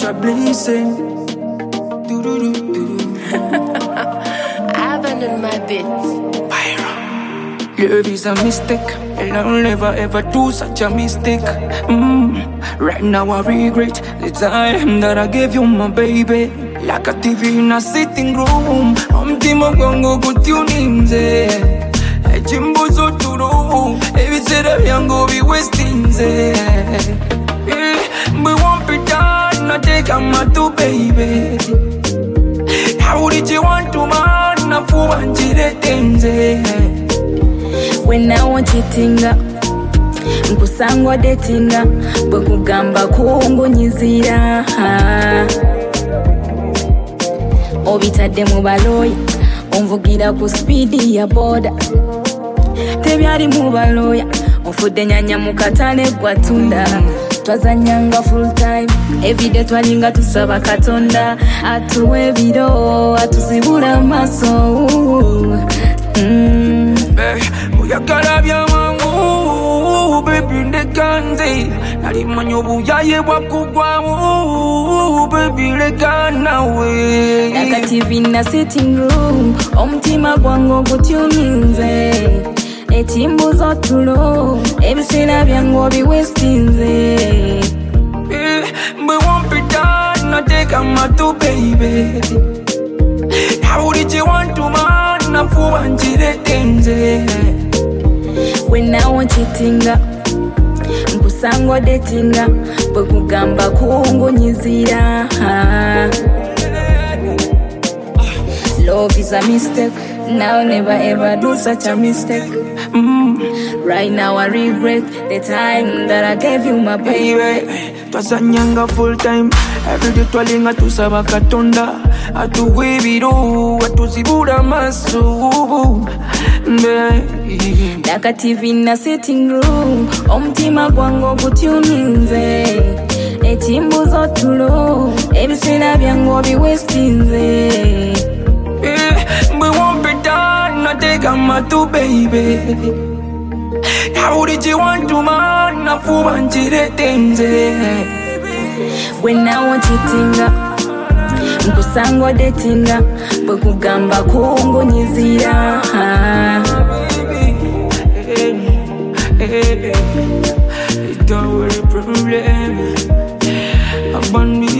a blessing. I abandoned my bit. Love is a mistake, and I'll never ever do such a mistake. Right now I regret the time that I gave you my baby. Like a TV in a sitting room, mtima gwangu kutuninze. Jimbo zoturo, ebisera byangu bi wastinze. We won't be done, not take a matu baby. How did you want to man, na fuwanjire tenze. When I want cheatinga nkusangwa datinga bwe kugamba kungonyizira obitadde mu baloya onvugira ku speedi ya boda tebyali mu baloya onfudde nyanya mu katale gwatunda twazanyanga full time everyday twalinga tusaba katonda atuwa ebiro atuzibula amaso Uyagala bya mangu baby ndekanze nalimanya obuyaye bwakugwamu baby leka nawe Like a TV in a sitting room omutima gwangu gutuninze etimbuzo otulo ebisera byangu obiwestinze we won't be done, not take a matu baby. How did you want to man, na fuwanjire tenze. When I want cheatinga nkusangwa datinga bwe kugamba kungonyizira Love is a mistake, now never ever do such a mistake. Right now I regret the time that I gave you my baby. Twazanyanga full time, everyday twalinga tusaba katonda atuwa ebiro atuzibula amaso. Like a TV in a sitting room omutima gwangu gutuninze etimbuzo otulo ebisera byangu obiwestinze We won't be done, not take a matu baby. How did you want to man, na fuwanjire tenze. When I want cheatinga nkusangwa datinga bwe kugamba kungonyizira Don't worry problem, abandon